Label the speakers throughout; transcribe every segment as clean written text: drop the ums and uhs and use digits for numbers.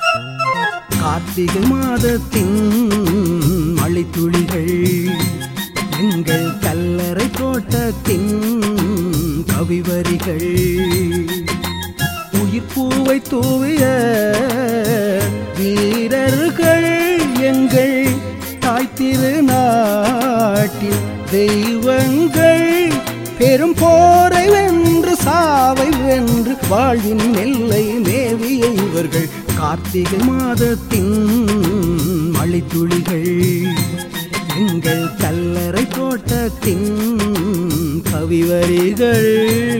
Speaker 1: கார்த்திகை மாதத்தின் மழைத்துளிகள் எங்கள் கல்லறை தோட்டத்தின் கவிவரிகள் உயிர்ப்பூவை தூவிய வீரர்கள் எங்கள் தாய் திருநாட்டின் தெய்வங்கள் பெரும் போரை வென்று சாவை வென்று வாழ்வின் எல்லை மேவிய இவர்கள் கார்த்திகை மாதத்தின் மழைத்துளிகள் எங்கள் கல்லறை தோட்டத்தின் கவிவரிகள்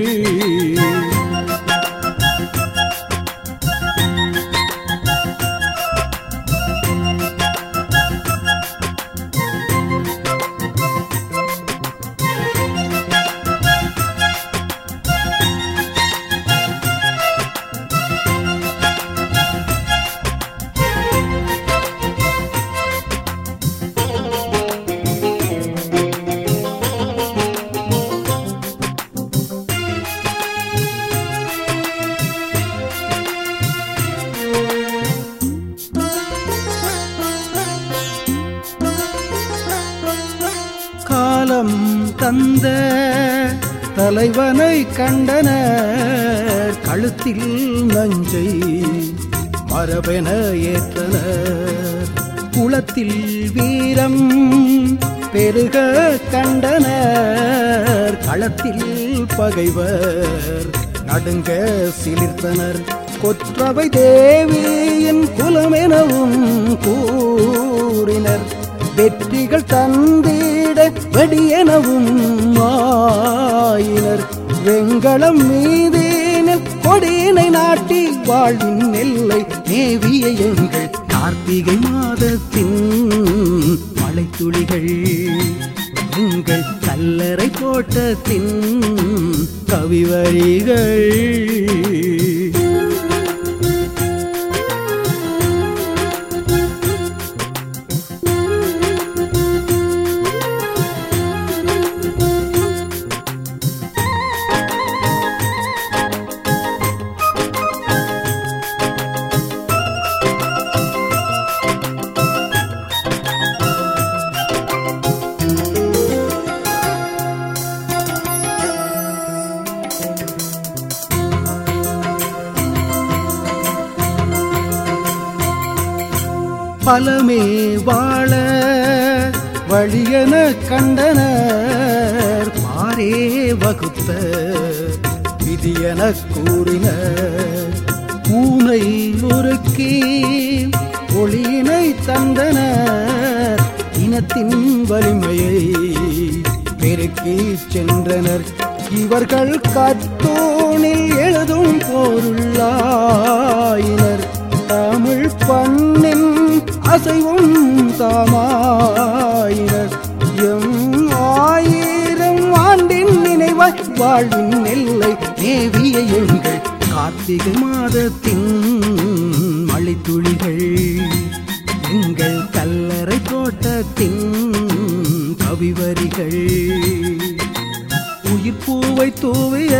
Speaker 1: காலம் தந்த தலைவனை கண்டனர் கழுத்தில் நஞ்சை மரபென ஏற்றனர் குளத்தில் வீரம் பெருக கண்டனர் களத்தில் பகைவர் நடுங்க சிலிர்த்தனர் கொற்றவை தேவியின் குலமெனவும் கூறினர் வெற்றிகள் தந்திட வெடியெனவும் ஆயினர் வெண்களம் மீதேனில் கொடியினை நாட்டி வாழ்வின் எல்லை மேவிய எங்கள் கார்த்திகை மாதத்தின் மழைத்துளிகள் எங்கள் கல்லறை தோட்டத்தின் கவிவரிகள் பலமே வாழ வழியென கண்டனர் பாரே வகுத்த விதியென கூறினர் பூனை உருக்கி ஒளியினை தந்தனர் இனத்தின் வலிமையை பெருக்கி சென்றனர் இவர்கள் கத்தோனில் எழுதும் பொருளாயினர் தமிழ் பண்ணின் அசைவும் தாமாயினர் எம் ஆயிரம் ஆண்டின் நினைவாய் வாழ்வின் எல்லை மேவிய எங்கள் கார்த்திகை மாதத்தின் மழைத்துளிகள் எங்கள் கல்லறை தோட்டத்தின் கவிவரிகள் உயிர்ப்பூவை தூவிய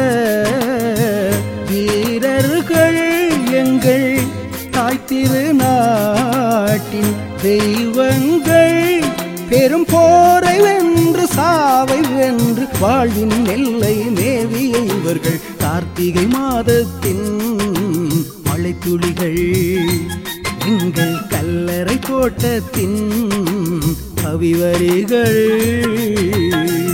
Speaker 1: வீரர்கள் எங்கள் தாய் திருநாட்டின் தெய்வங்கள் பெரும் போரை வென்று சாவை வென்று வாழ்வின் எல்லை மேவிய இவர்கள் கார்த்திகை மாதத்தின் மழைத்துளிகள் எங்கள் கல்லறை தோட்டத்தின் கவிவரிகள்